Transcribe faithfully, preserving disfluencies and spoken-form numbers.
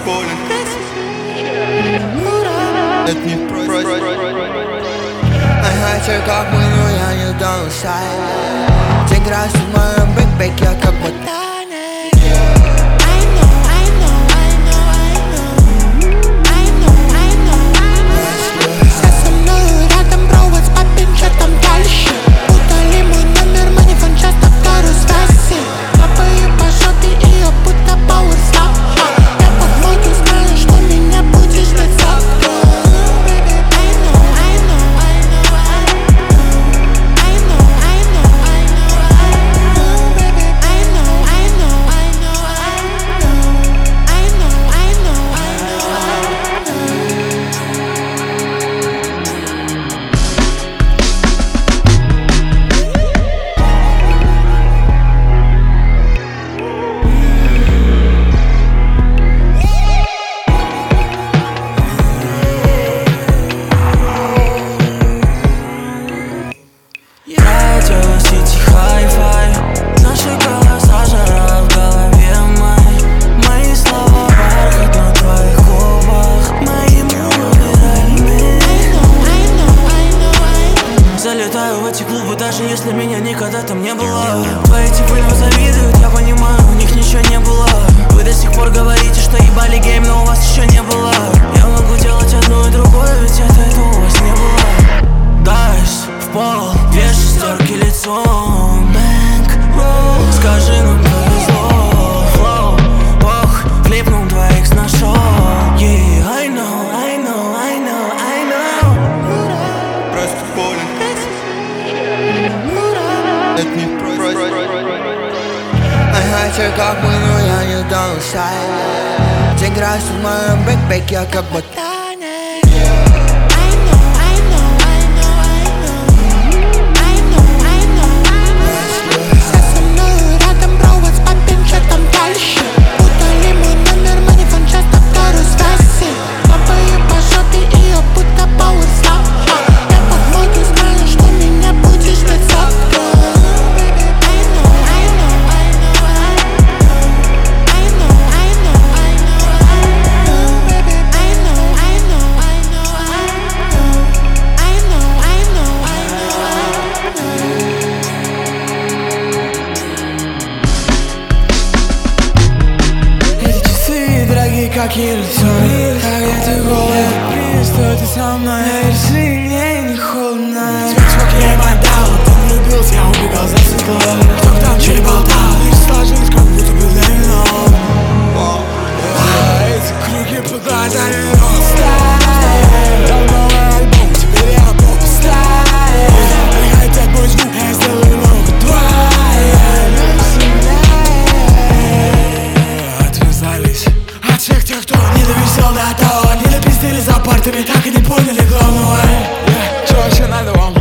болен. Это не просто. Ага, все как мы, но я не don't shy. День красит в моем бэкпэке, я как ботаник. Залетаю в эти клубы, даже если меня никогда там не было. Твои типы нам завидуют, я понимаю, у них ничего не было. Вы до сих пор говорите, что ебали гейм, но у вас еще не было. Я могу делать одно и другое, ведь это, это у вас не было. Дайс в пол, две шестерки лицом. Бэнк, ролл, скажи, нам повезло. Флоу, бог, клипнул двоих с нашел. Yeah, I know, I know, I know, I know. Просто болен. Это не просто. Ага, все как мы, но я не don't shy. День красит в моем бэкпэке, я как ботаник. Как иллюзион, а где ты голый? Что ты со мной? Если мне не холодно. Тебя сколько я бодал, ты не влюбился, я убегал за стеклом. Кто там че болтал, и сложилось, как будто бы давно. Эти круги под глазами non-style. Давно альбом, теперь я поп-стайл. Хотят мой звук, я сделаю много твоя. Отвязались от всех тех, кто не довесел до того. Не допиздили за партами, так и не поняли главного. Yeah, чё вообще надо вам?